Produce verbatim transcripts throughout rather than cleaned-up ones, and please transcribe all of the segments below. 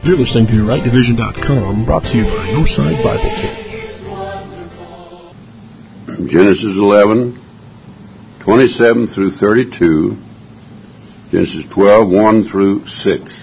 You're listening to right division dot com, brought to you by Your Side Bible Church. Genesis eleven, twenty-seven through thirty-two, Genesis twelve, one through six.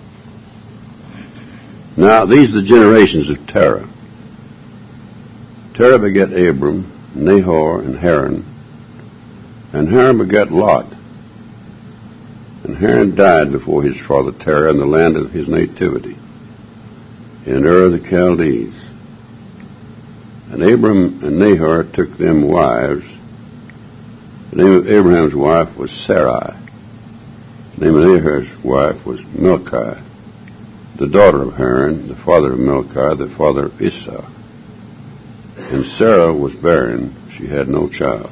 Now, these are the generations of Terah. Terah begat Abram, Nahor, and Haran, and Haran begat Lot. And Haran died before his father Terah in the land of his nativity, in Ur of the Chaldees. And Abram and Nahor took them wives. The name of Abraham's wife was Sarai. The name of Nahor's wife was Milcah, the daughter of Haran, the father of Milcah, the father of Esau. And Sarah was barren, she had no child.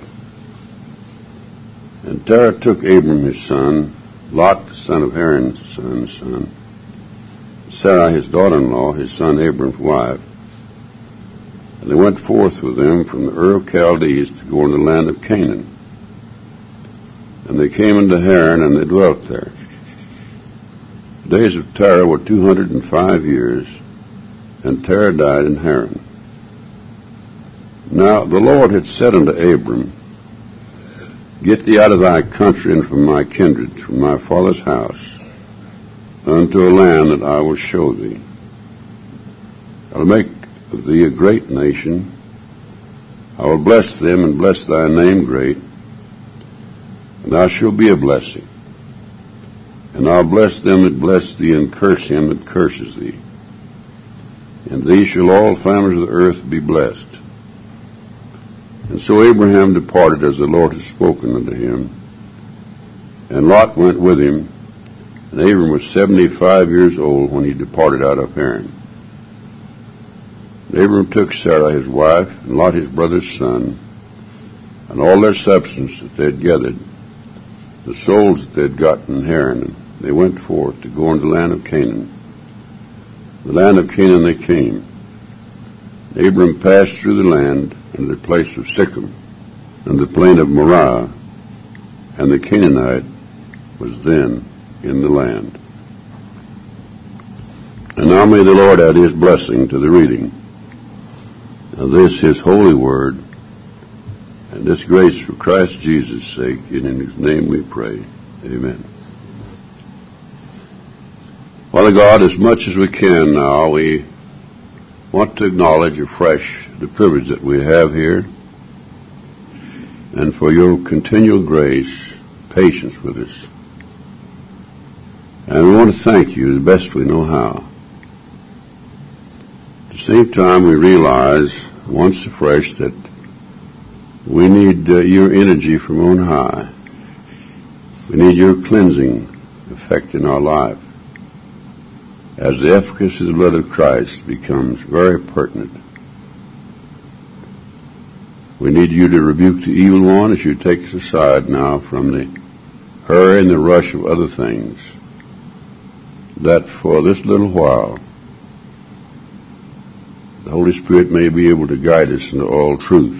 And Terah took Abram his son, Lot the son of Haran's son's son, Sarai his daughter-in-law, his son Abram's wife, and they went forth with them from the Ur of Chaldees to go into the land of Canaan. And they came into Haran, and they dwelt there. The days of Terah were two hundred and five years, and Terah died in Haran. Now the Lord had said unto Abram, Get thee out of thy country and from my kindred, from my father's house, unto a land that I will show thee. I will make of thee a great nation. I will bless them and bless thy name great, and thou shalt be a blessing. And I'll bless them that bless thee, and curse him that curses thee. And thee shall all families of the earth be blessed. And so Abraham departed as the Lord had spoken unto him, and Lot went with him. And Abram was seventy-five years old when he departed out of Haran. And Abram took Sarah his wife, and Lot his brother's son, and all their substance that they had gathered, the souls that they had gotten in Haran, and they went forth to go into the land of Canaan. The land of Canaan they came. Abram passed through the land unto the place of Sichem, and the plain of Moriah, and the Canaanite was then in the land. And now may the Lord add his blessing to the reading of this his holy word, and this grace for Christ Jesus' sake, and in his name we pray. Amen. Father God, as much as we can now, we want to acknowledge afresh the privilege that we have here, and for your continual grace, patience with us. And we want to thank you as best we know how. At the same time, we realize once afresh that we need uh, your energy from on high. We need your cleansing effect in our life, as the efficacy of the blood of Christ becomes very pertinent. We need you to rebuke the evil one as you take us aside now from the hurry and the rush of other things, that for this little while the Holy Spirit may be able to guide us into all truth.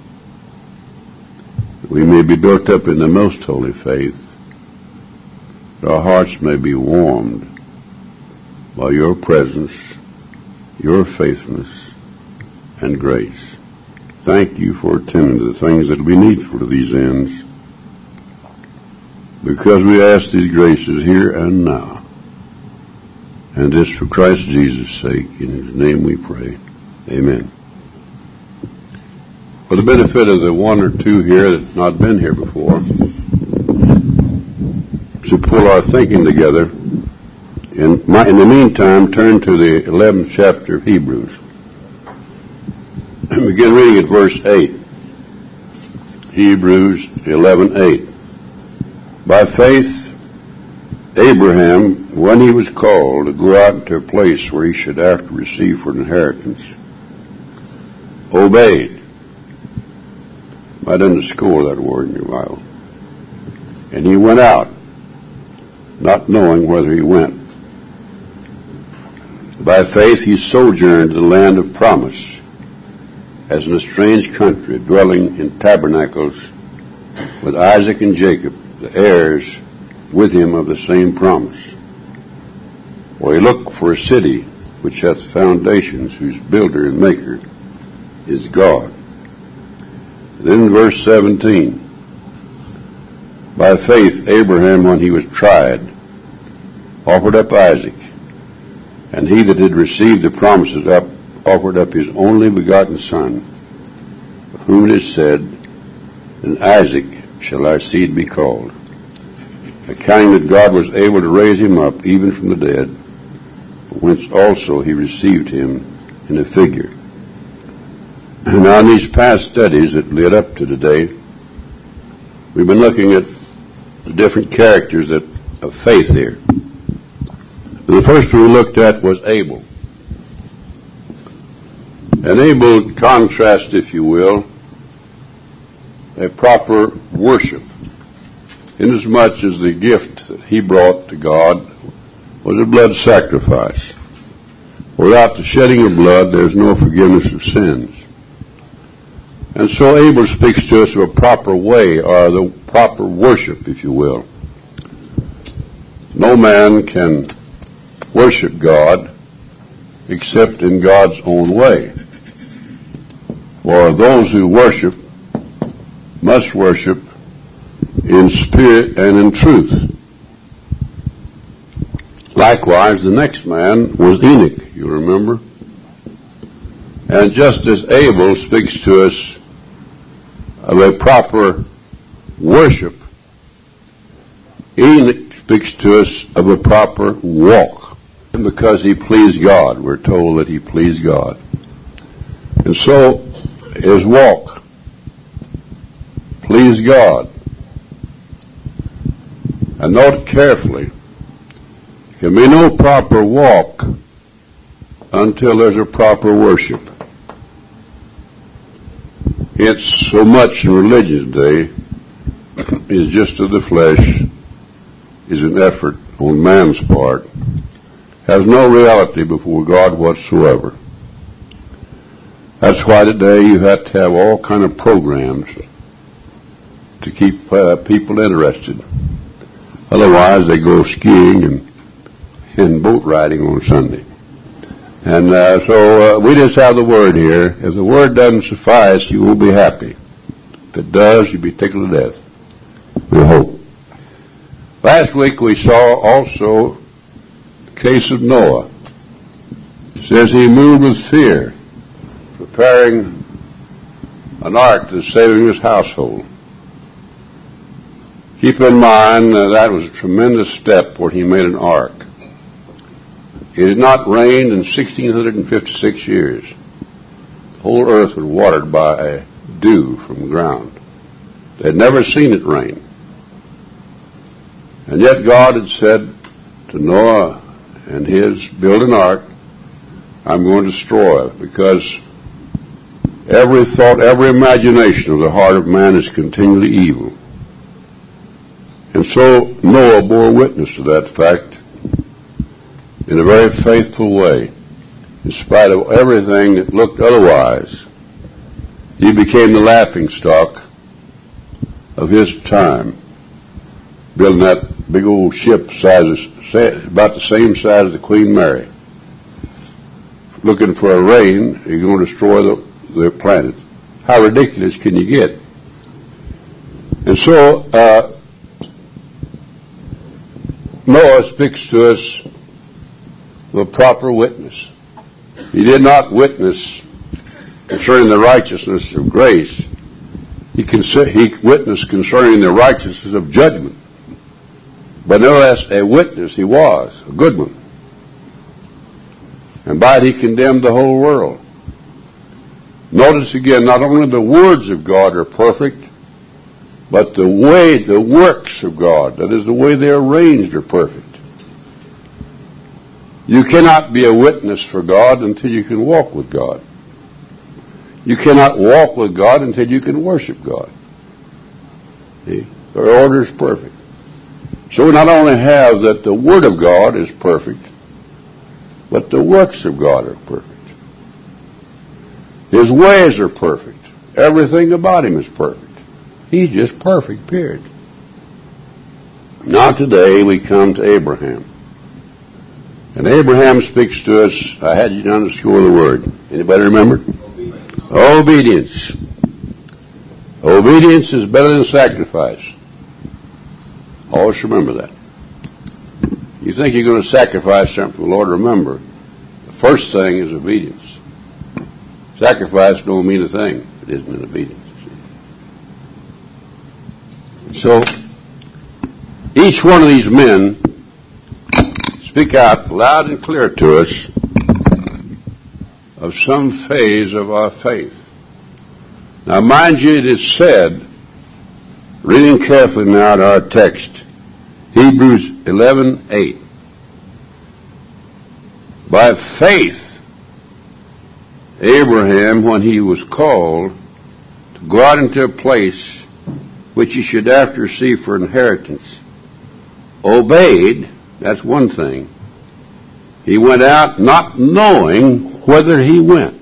We may be built up in the most holy faith, that our hearts may be warmed by your presence, your faithfulness, and grace. Thank you for attending to the things that will be needful to these ends, because we ask these graces here and now. And this for Christ Jesus' sake, in his name we pray. Amen. For the benefit of the one or two here that have not been here before, to pull our thinking together, in, my, in the meantime, turn to the eleventh chapter of Hebrews. Begin reading at verse eight. Hebrews eleven eight. By faith, Abraham, when he was called to go out into a place where he should after receive for an inheritance, obeyed. Might underscore that word in your Bible. And he went out, not knowing whither he went. By faith he sojourned in the land of promise, as in a strange country, dwelling in tabernacles with Isaac and Jacob, the heirs with him of the same promise. For he looked for a city which hath foundations, whose builder and maker is God. Then verse seventeen. By faith Abraham, when he was tried, offered up Isaac, and he that had received the promises up offered up his only begotten son, of whom it is said, in Isaac shall thy seed be called, accounting that God was able to raise him up even from the dead, whence also he received him in a figure. Now in these past studies that led up to today, we've been looking at the different characters that, of faith here. The first one we looked at was Abel. And Abel contrasts, if you will, a proper worship, inasmuch as the gift that he brought to God was a blood sacrifice. Without the shedding of blood, there's no forgiveness of sins. And so Abel speaks to us of a proper way, or the proper worship, if you will. No man can worship God except in God's own way. For those who worship must worship in spirit and in truth. Likewise, the next man was Enoch, you remember? And just as Abel speaks to us of a proper worship, Enoch speaks to us of a proper walk. And because he pleased God, we're told that he pleased God. And so his walk pleased God. And note carefully, there can be no proper walk until there's a proper worship. It's so much in religion today is just of the flesh, is an effort on man's part, has no reality before God whatsoever. That's why today you have to have all kind of programs to keep uh, people interested. Otherwise, they go skiing and, and boat riding on Sunday. And uh, so uh, we just have the Word here. If the Word doesn't suffice, you won't be happy. If it does, you'll be tickled to death. We hope. Last week we saw also the case of Noah. It says he moved with fear, preparing an ark to saving his household. Keep in mind uh, that was a tremendous step where he made an ark. It had not rained in one thousand six hundred fifty-six years. The whole earth was watered by a dew from the ground. They had never seen it rain. And yet God had said to Noah and his, build an ark, I'm going to destroy it, because every thought, every imagination of the heart of man is continually evil. And so Noah bore witness to that fact in a very faithful way. In spite of everything that looked otherwise, he became the laughing stock of his time, building that big old ship size, about the same size as the Queen Mary. Looking for a rain, you're going to destroy the, the planet. How ridiculous can you get? And so, uh, Noah speaks to us with a proper witness. He did not witness concerning the righteousness of grace. He, consi- he witnessed concerning the righteousness of judgment. But nevertheless, a witness he was, a good one. And by it he condemned the whole world. Notice again, not only the words of God are perfect, but the way, the works of God, that is the way they're arranged, are perfect. You cannot be a witness for God until you can walk with God. You cannot walk with God until you can worship God. See? The order is perfect. So we not only have that the Word of God is perfect, but the works of God are perfect. His ways are perfect. Everything about him is perfect. He's just perfect, period. Now today we come to Abraham. And Abraham speaks to us. I had you to underscore the word. Anybody remember? Obedience. Obedience is better than sacrifice. Always remember that. You think you're going to sacrifice something for the Lord, remember, the first thing is obedience. Sacrifice don't mean a thing if it isn't in obedience. So, each one of these men speak out loud and clear to us of some phase of our faith. Now, mind you, it is said, reading carefully now to our text, Hebrews eleven eight. By faith, Abraham, when he was called to go out into a place which he should after receive for inheritance, obeyed. That's one thing. He went out not knowing whither he went.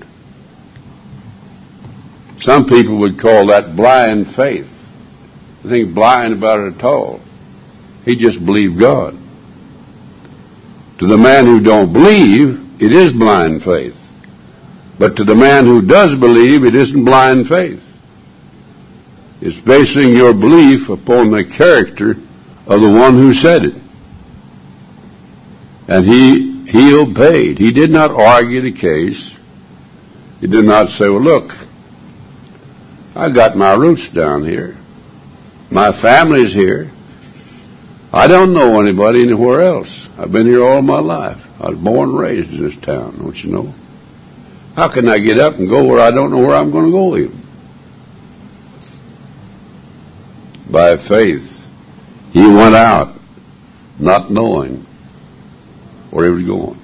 Some people would call that blind faith. I think blind about it at all. He just believed God. To the man who don't believe, it is blind faith. But to the man who does believe, it isn't blind faith. It's basing your belief upon the character of the one who said it. And he, he obeyed. He did not argue the case. He did not say, well, look, I got my roots down here. My family's here. I don't know anybody anywhere else. I've been here all my life. I was born and raised in this town, don't you know? How can I get up and go where I don't know where I'm going to go even? By faith, he went out not knowing where he was going.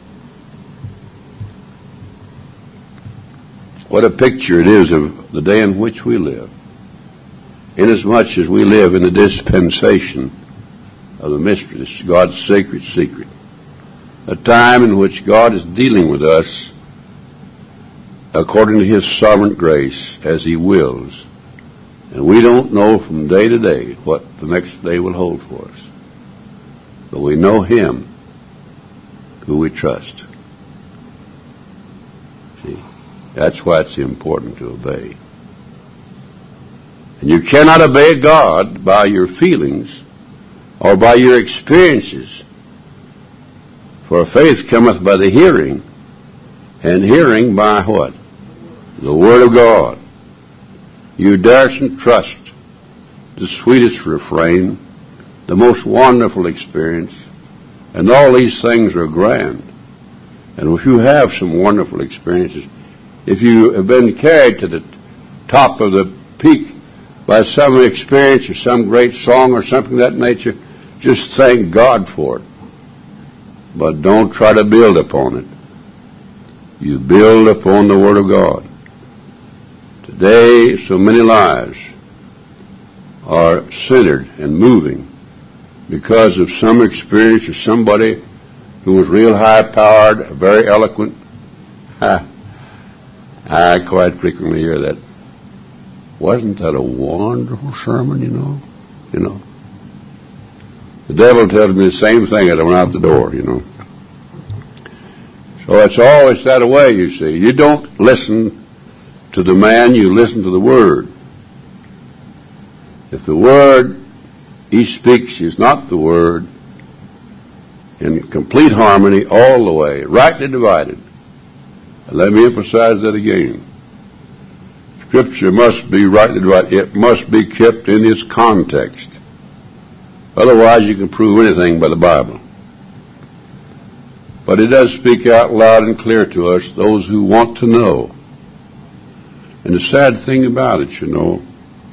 What a picture it is of the day in which we live. Inasmuch as we live in the dispensation of the mystery, this is God's sacred secret. A time in which God is dealing with us according to His sovereign grace as He wills. And we don't know from day to day what the next day will hold for us. But we know Him who we trust. See, that's why it's important to obey. And you cannot obey God by your feelings or by your experiences. For faith cometh by the hearing, and hearing by what? The Word of God. You daresn't trust the sweetest refrain, the most wonderful experience, and all these things are grand. And if you have some wonderful experiences, if you have been carried to the top of the peak by some experience or some great song or something of that nature, just thank God for it. But don't try to build upon it. You build upon the Word of God. Today, so many lives are centered and moving because of some experience of somebody who was real high-powered, very eloquent. I, I quite frequently hear that. Wasn't that a wonderful sermon, you know? You know. The devil tells me the same thing as I went out the door, you know. So it's always that way, you see. You don't listen to the man, you listen to the Word. If the Word he speaks is not the Word, in complete harmony all the way, rightly divided. And let me emphasize that again. Scripture must be rightly divided. It must be kept in its context. Otherwise you can prove anything by the Bible. But it does speak out loud and clear to us, those who want to know. And the sad thing about it, you know,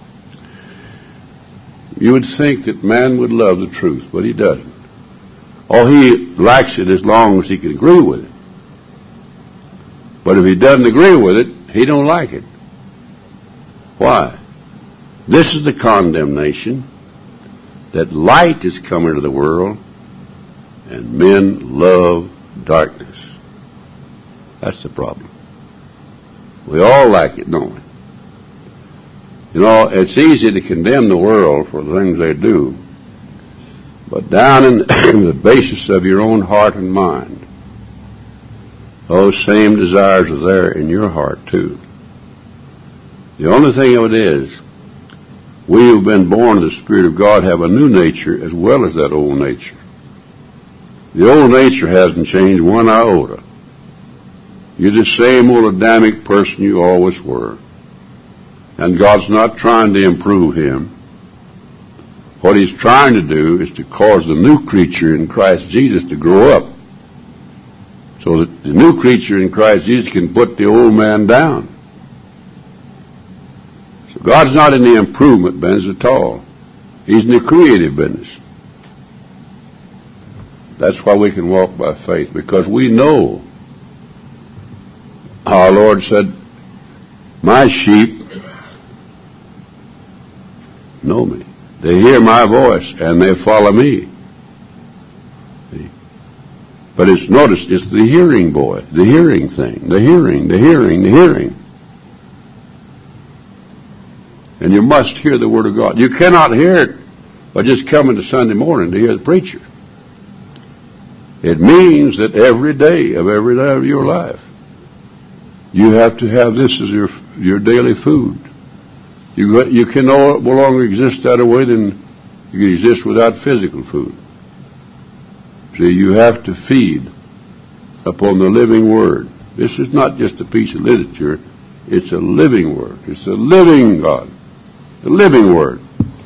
you would think that man would love the truth, but he doesn't. Or he likes it as long as he can agree with it. But if he doesn't agree with it, he don't like it. Why? This is the condemnation, that light is come into the world, and men love darkness. That's the problem. We all like it, don't we? You know, it's easy to condemn the world for the things they do, but down in the basis of your own heart and mind, Those same desires are there in your heart too. The only thing of it is, we who have been born of the Spirit of God have a new nature as well as that old nature. The old nature hasn't changed one iota. You're the same old Adamic person you always were. And God's not trying to improve him. What he's trying to do is to cause the new creature in Christ Jesus to grow up, so that the new creature in Christ Jesus can put the old man down. So God's not in the improvement business at all. He's in the creative business. That's why we can walk by faith, because we know. Our Lord said, my sheep know me. They hear my voice and they follow me. But it's, notice, it's the hearing boy, the hearing thing, the hearing, the hearing, the hearing. And you must hear the Word of God. You cannot hear it by just coming to Sunday morning to hear the preacher. It means that every day of every day of your life, you have to have this as your your daily food. You you can no longer exist that way than you can exist without physical food. See, you have to feed upon the living Word. This is not just a piece of literature. It's a living Word. It's a living God. The living Word.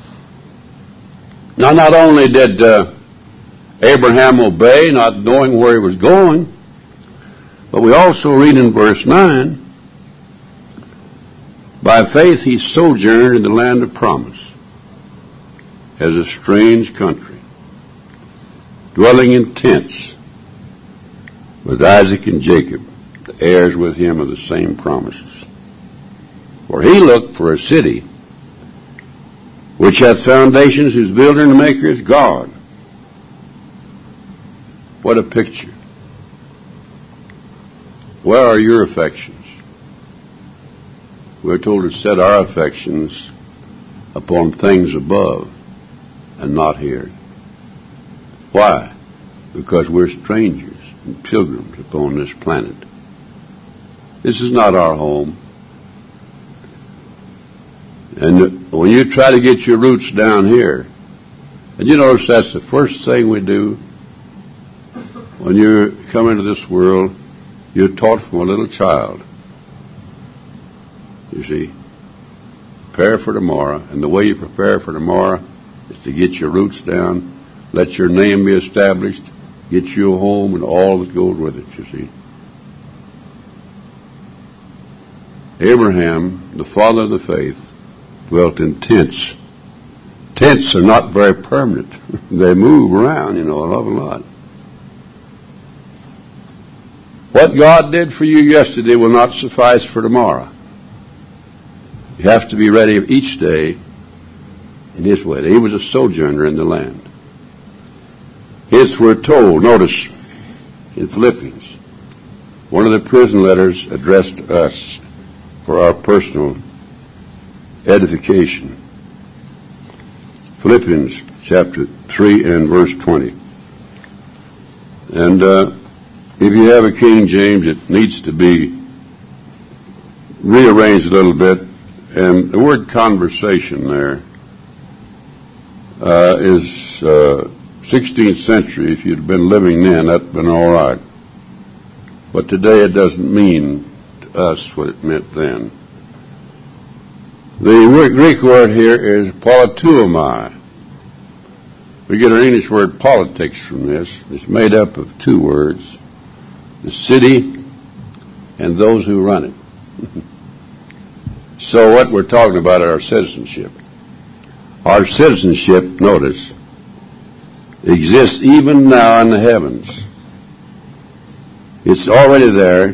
Now, not only did uh, Abraham obey, not knowing where he was going, but we also read in verse nine, by faith he sojourned in the land of promise, as a strange country, dwelling in tents with Isaac and Jacob, the heirs with him of the same promises. For he looked for a city which hath foundations, whose builder and maker is God. What a picture. Where are your affections? We're told to set our affections upon things above and not here. Why? Because we're strangers and pilgrims upon this planet. This is not our home. And when you try to get your roots down here, and you notice that's the first thing we do when you come into this world, you're taught from a little child. You see, prepare for tomorrow, and the way you prepare for tomorrow is to get your roots down, let your name be established, get you a home, and all that goes with it, you see. Abraham, the father of the faith, dwelt in tents. Tents are not very permanent. They move around, you know, an awful lot. What God did for you yesterday will not suffice for tomorrow. You have to be ready each day in His way. He was a sojourner in the land. Hence we're told, notice, in Philippians, one of the prison letters addressed to us for our personal edification. Philippians chapter three and verse twenty. And uh, if you have a King James, it needs to be rearranged a little bit. And the word conversation there uh, is uh, sixteenth century. If you'd been living then, that'd been all right. But today it doesn't mean to us what it meant then. The Greek word here is politeuomai. We get our English word politics from this. It's made up of two words, the city and those who run it. So what we're talking about is our citizenship. Our citizenship, notice, exists even now in the heavens. It's already there.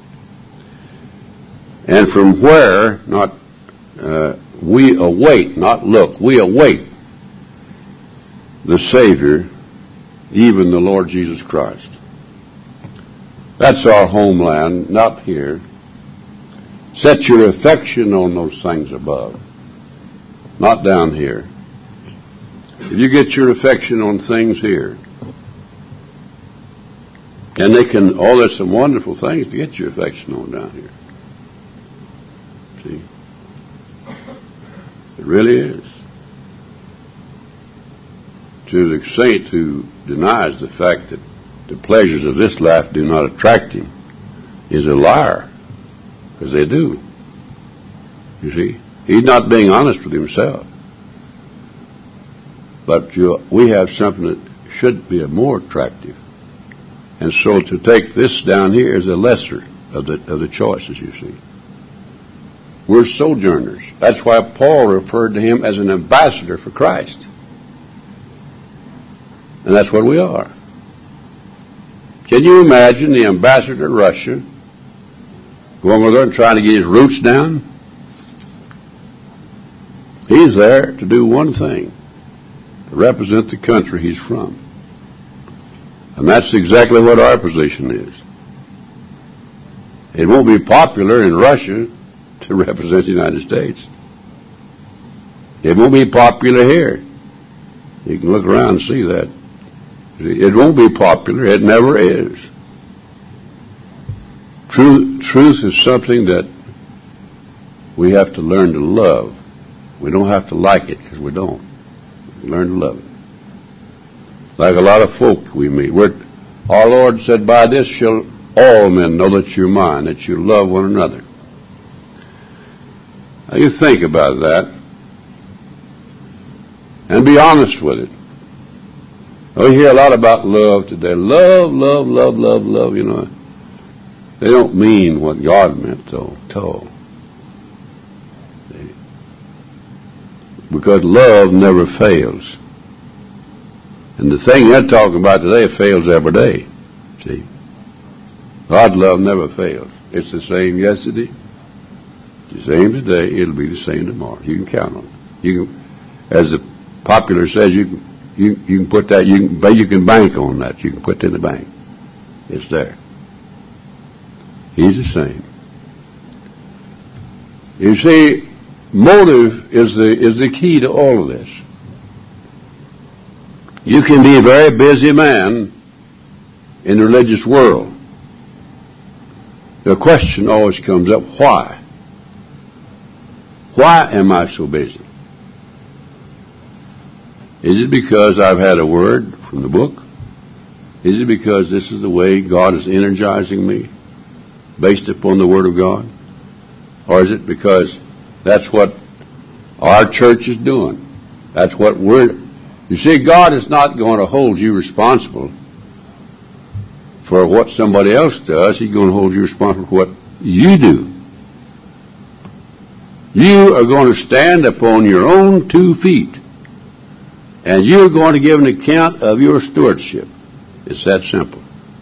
And from where, not uh, we await, not look, we await the Savior, even the Lord Jesus Christ. That's our homeland, not here. Set your affection on those things above, not down here. If you get your affection on things here, And they can, oh, there's some wonderful things to get your affection on down here. See? It really is. To the saint who denies the fact that the pleasures of this life do not attract him is a liar, because they do. You see? He's not being honest with himself. But you, we have something that should be more attractive. And so to take this down here is a lesser of the, of the choices, you see. We're sojourners. That's why Paul referred to him as an ambassador for Christ. And that's what we are. Can you imagine the ambassador to Russia going over there and trying to get his roots down? He's there to do one thing, to represent the country he's from. And that's exactly what our position is. It won't be popular in Russia to represent the United States. It won't be popular here. You can look around and see that. It won't be popular. It never is. Truth, truth is something that we have to learn to love. We don't have to like it, because we don't. We learn to love it. Like a lot of folk we meet. We're, our Lord said, by this shall all men know that you're mine, that you love one another. Now you think about that and be honest with it. We hear a lot about love today. Love, love, love, love, love, you know. They don't mean what God meant, though, at all. Because love never fails. And the thing they're talking about today fails every day. See? God's love never fails. It's the same yesterday, the same today, it'll be the same tomorrow. You can count on it. You can, as the popular says, you can You, you can put that, you can, you can bank on that. You can put it in the bank. It's there. He's the same. You see, motive is the, is the key to all of this. You can be a very busy man in the religious world. The question always comes up, why? Why am I so busy? Is it because I've had a word from the book? Is it because this is the way God is energizing me, based upon the Word of God? Or is it because that's what our church is doing? That's what we're... You see, God is not going to hold you responsible for what somebody else does. He's going to hold you responsible for what you do. You are going to stand upon your own two feet. And you're going to give an account of your stewardship. It's that simple.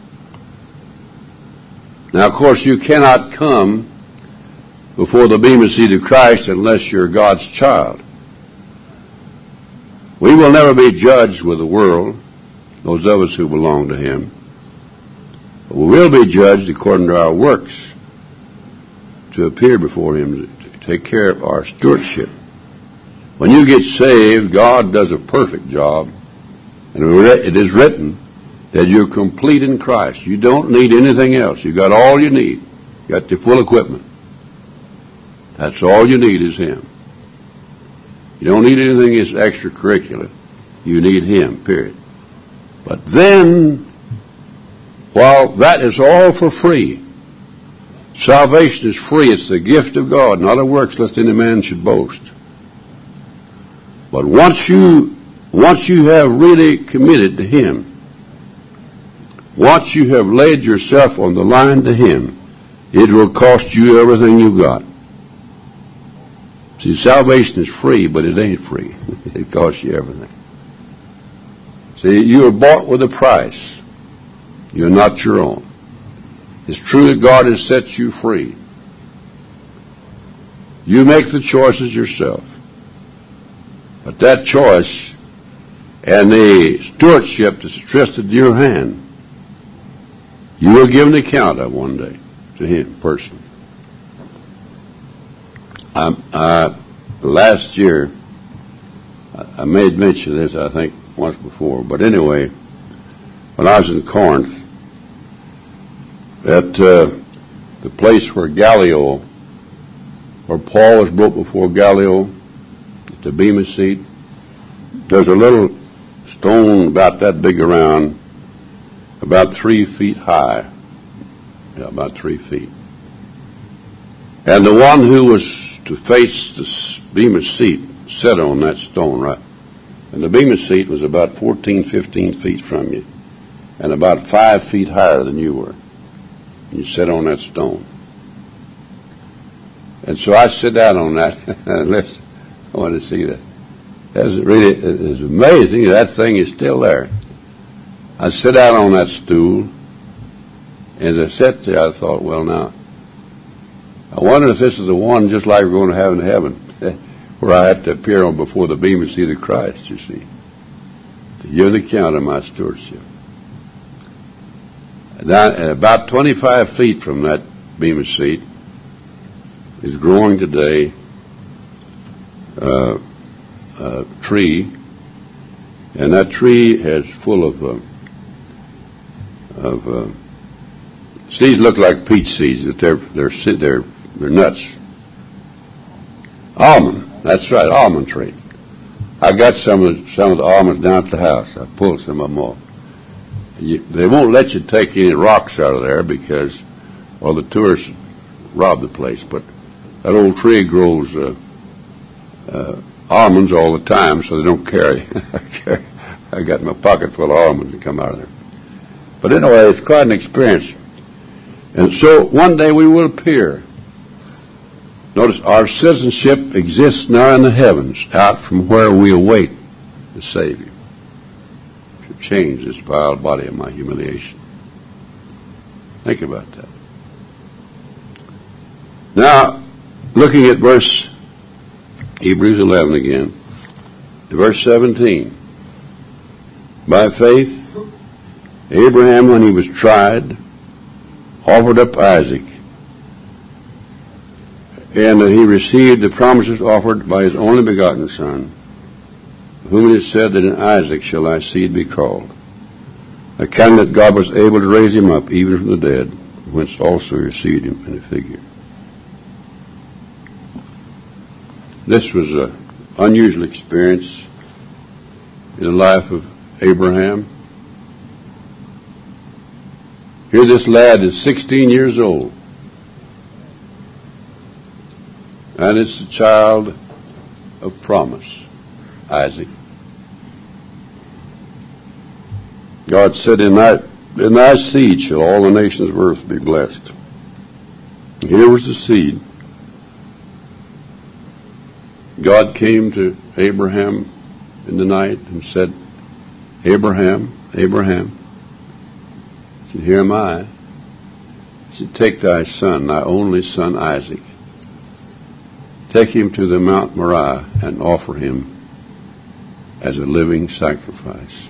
Now, of course, you cannot come before the bema seat of Christ unless you're God's child. We will never be judged with the world, those of us who belong to Him. But we will be judged according to our works to appear before Him to take care of our stewardship. When you get saved, God does a perfect job. And it is written that you're complete in Christ. You don't need anything else. You've got all you need. You've got the full equipment. That's all you need is Him. You don't need anything that's extracurricular. You need Him, period. But then, while that is all for free, salvation is free. It's the gift of God, not of works, lest any man should boast. But once you, once you have really committed to Him, once you have laid yourself on the line to Him, it will cost you everything you've got. See, salvation is free, but it ain't free. It costs you everything. See, you are bought with a price. You're not your own. It's true that God has set you free. You make the choices yourself. But that choice and the stewardship that's entrusted to your hand, you will give an account of one day to Him personally. I, I, last year, I, I made mention of this, I think, once before. But anyway, when I was in Corinth, at uh, the place where Gallio, where Paul was brought before Gallio, at the Bema seat, there's a little stone about that big around, about three feet high. Yeah, about three feet. And the one who was to face the Bema seat sat on that stone, right? And the Bema seat was about fourteen, fifteen feet from you, and about five feet higher than you were. You sat on that stone. And so I sit down on that, and let's, I want to see that. That's really, it's amazing that thing is still there. I sit down on that stool, and as I sat there, I thought, well, now, I wonder if this is the one just like we're going to have in heaven, where I have to appear on before the Bema seat of Christ, you see, to give an account of my stewardship. Down, about twenty-five feet from that Bema seat is growing today uh, a tree, and that tree is full of uh, of uh, seeds. Look like peach seeds, but they're they're they're they're nuts. Almond, that's right, almond tree. I got some of some of the almonds down at the house. I pulled some of them off. You, they won't let you take any rocks out of there because, well, the tourists rob the place. But that old tree grows uh, uh, almonds all the time, so they don't carry. I got my pocket full of almonds to come out of there. But anyway, it's quite an experience. And so one day we will appear. Notice our citizenship exists now in the heavens, out from where we await the Savior to change this vile body of my humiliation. Think about that. Now, looking at verse Hebrews eleven again, verse seventeen. By faith, Abraham, when he was tried, offered up Isaac, and that he received the promises offered by his only begotten Son, whom it is said that in Isaac shall thy seed be called, accounting that God was able to raise him up even from the dead, whence also he received him in a figure. This was an unusual experience in the life of Abraham. Here this lad is sixteen years old, and it's the child of promise, Isaac. God said, in thy, in thy seed shall all the nations of earth be blessed. Here was the seed. God came to Abraham in the night and said, Abraham, Abraham. He said, here am I. He said, take thy son, thy only son Isaac. Take him to the Mount Moriah and offer him as a living sacrifice.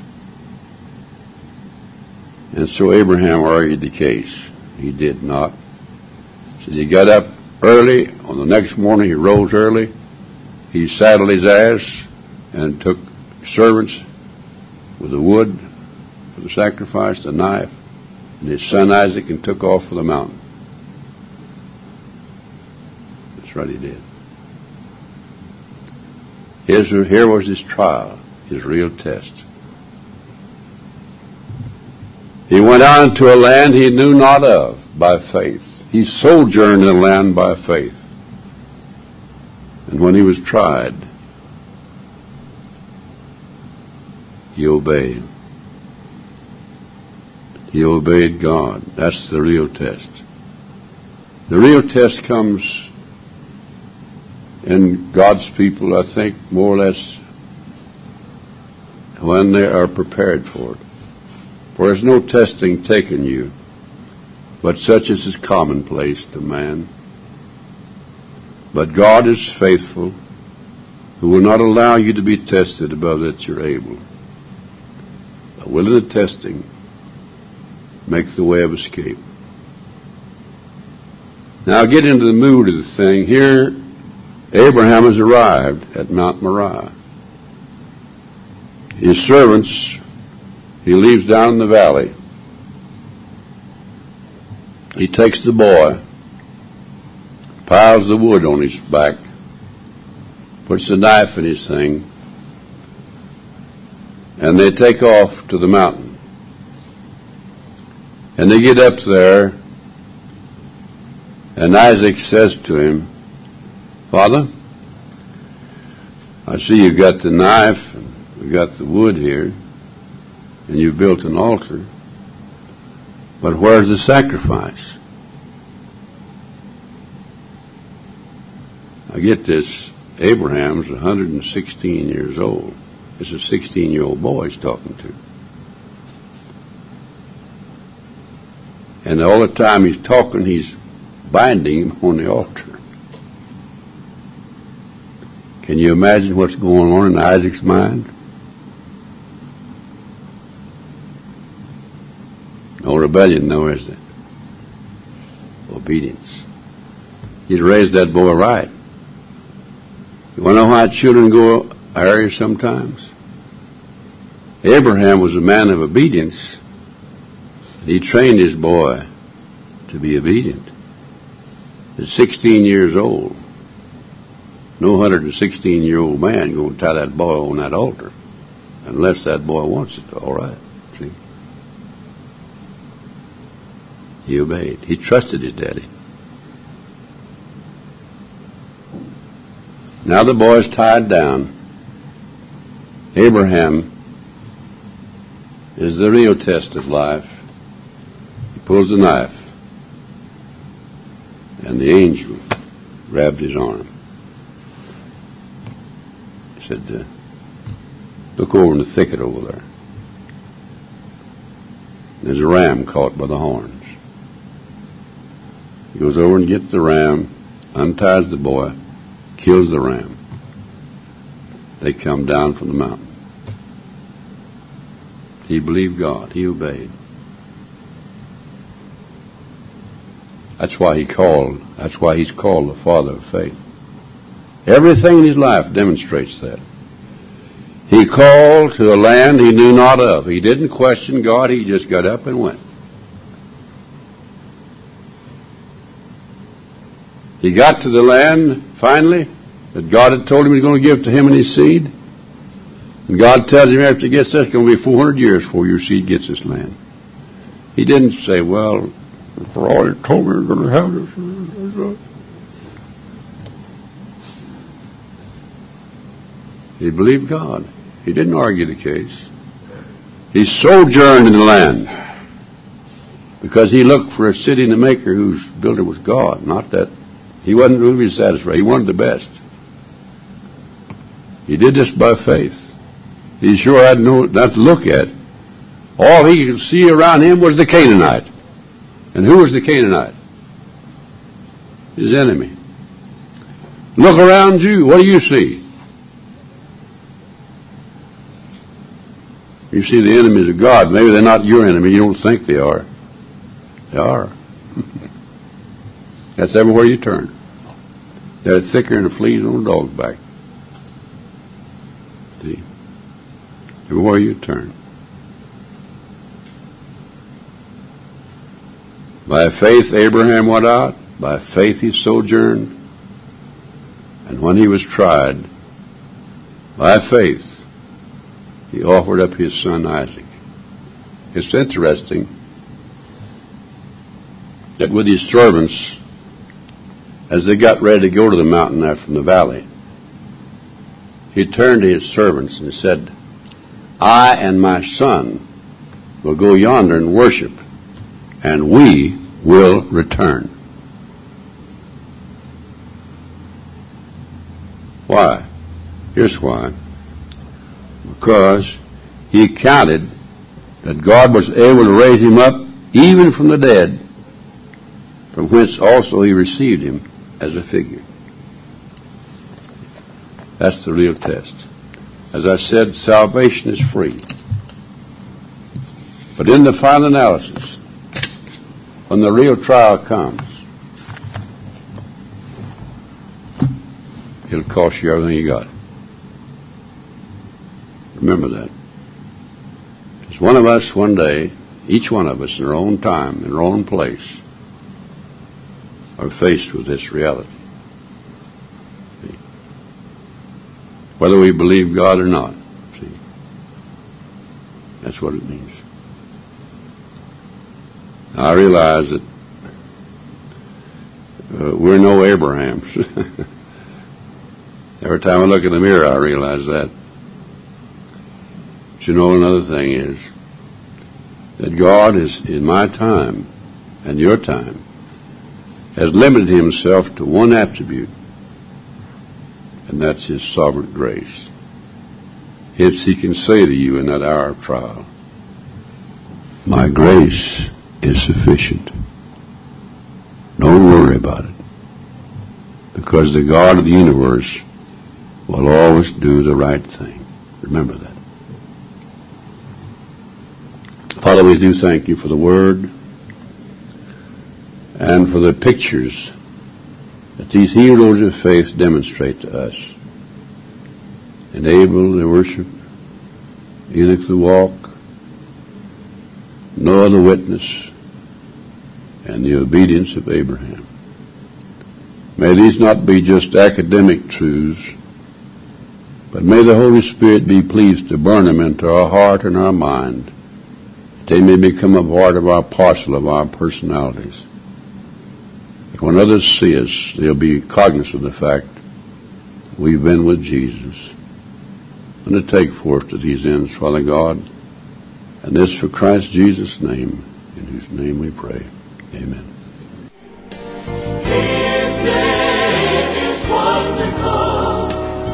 And so Abraham argued the case. He did not. So he got up early. On the next morning he rose early. He saddled his ass and took servants with the wood for the sacrifice, the knife, and his son Isaac, and took off for the mountain. That's what he did. His, here was his trial, his real test. He went on to a land he knew not of by faith. He sojourned in a land by faith. And when he was tried, he obeyed. He obeyed God. That's the real test. The real test comes in God's people, I think, more or less when they are prepared for it. For there's no testing taken you, but such as is commonplace to man. But God is faithful, who will not allow you to be tested above that you're able. But will in the testing make the way of escape. Now get into the mood of the thing. Here, Abraham has arrived at Mount Moriah. His servants, he leaves down in the valley. he takes the boy, piles the wood on his back, puts the knife in his thing, and they take off to the mountain. And they get up there, and Isaac says to him, Father, I see you've got the knife, and we've got the wood here, and you've built an altar, but where's the sacrifice? I get this, Abraham's one hundred sixteen years old. It's a sixteen-year-old boy he's talking to. And all the time he's talking, he's binding him on the altar. Can you imagine what's going on in Isaac's mind? No rebellion, no, is there? Obedience. He'd raised that boy right. You want to know why children go hairy sometimes? Abraham was a man of obedience. He trained his boy to be obedient. At sixteen years old, no one hundred sixteen-year-old man going to tie that boy on that altar unless that boy wants it. All right. See? He obeyed. He trusted his daddy. Now the boy's tied down. Abraham is the real test of life. He pulls the knife, and the angel grabbed his arm. He said, uh, look over in the thicket over there. There's a ram caught by the horns. He goes over and gets the ram, unties the boy, kills the ram. They come down from the mountain. He believed God. He obeyed. That's why he called. That's why he's called the father of faith. Everything in his life demonstrates that. He called to a land he knew not of. He didn't question God. He just got up and went. He got to the land, finally, that God had told him he was going to give to him and his seed. And God tells him after he gets this, it's going to be four hundred years before your seed gets this land. He didn't say, well, for all he told me we're going to have this. He believed God. He didn't argue the case. He sojourned in the land because he looked for a city and a maker whose builder was God, not that. He wasn't really satisfied. He wanted the best. He did this by faith. He sure had no not to look at. All he could see around him was the Canaanite. And who was the Canaanite? His enemy. Look around you. What do you see? You see the enemies of God. Maybe they're not your enemy. You don't think they are. They are. That's everywhere you turn. They're thicker than the fleas on a dog's back. See? Everywhere you turn. By faith Abraham went out. By faith he sojourned. And when he was tried, by faith he offered up his son Isaac. It's interesting that with his servants, as they got ready to go to the mountain there from the valley, he turned to his servants and said, I and my son will go yonder and worship, and we will return. Why? Here's why. Because he counted that God was able to raise him up even from the dead, from whence also he received him as a figure. That's the real test. As I said, salvation is free. But in the final analysis, when the real trial comes, it'll cost you everything you got. Remember that. Because one of us one day, each one of us in our own time, in our own place, are faced with this reality. See? Whether we believe God or not. See? That's what it means. I realize that uh, we're no Abrahams. Every time I look in the mirror, I realize that. But you know, another thing is that God is, in my time and your time, has limited himself to one attribute, and that's his sovereign grace. Hence he can say to you in that hour of trial, my grace is sufficient. Don't worry about it, because the God of the universe will always do the right thing. Remember that. Father, we do thank you for the Word and for the pictures that these heroes of faith demonstrate to us. And Abel the worship, Enoch the walk, Noah the witness, and the obedience of Abraham. May these not be just academic truths, but may the Holy Spirit be pleased to burn them into our heart and our mind, that they may become a part of our parcel of our personalities. That when others see us, they'll be cognizant of the fact we've been with Jesus. And to take forth to these ends, Father God, and this for Christ Jesus' name, in whose name we pray. Amen. His name is wonderful,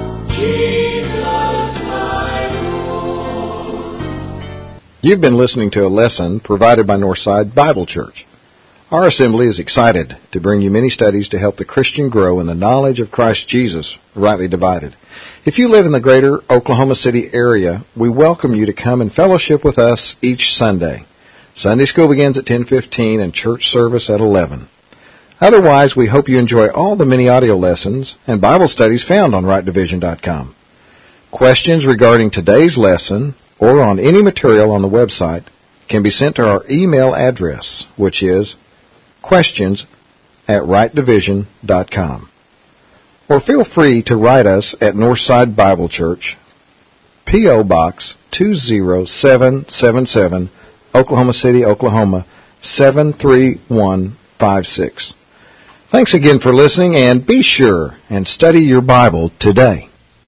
Jesus my Lord. You've been listening to a lesson provided by Northside Bible Church. Our assembly is excited to bring you many studies to help the Christian grow in the knowledge of Christ Jesus, rightly divided. If you live in the greater Oklahoma City area, we welcome you to come and fellowship with us each Sunday. Sunday school begins at ten fifteen and church service at eleven. Otherwise, we hope you enjoy all the many audio lessons and Bible studies found on right division dot com. Questions regarding today's lesson or on any material on the website can be sent to our email address, which is questions at right division dot com. Or feel free to write us at Northside Bible Church, P O. Box two zero seven seven seven, Oklahoma City, Oklahoma seven three one five six. Thanks again for listening, and be sure and study your Bible today.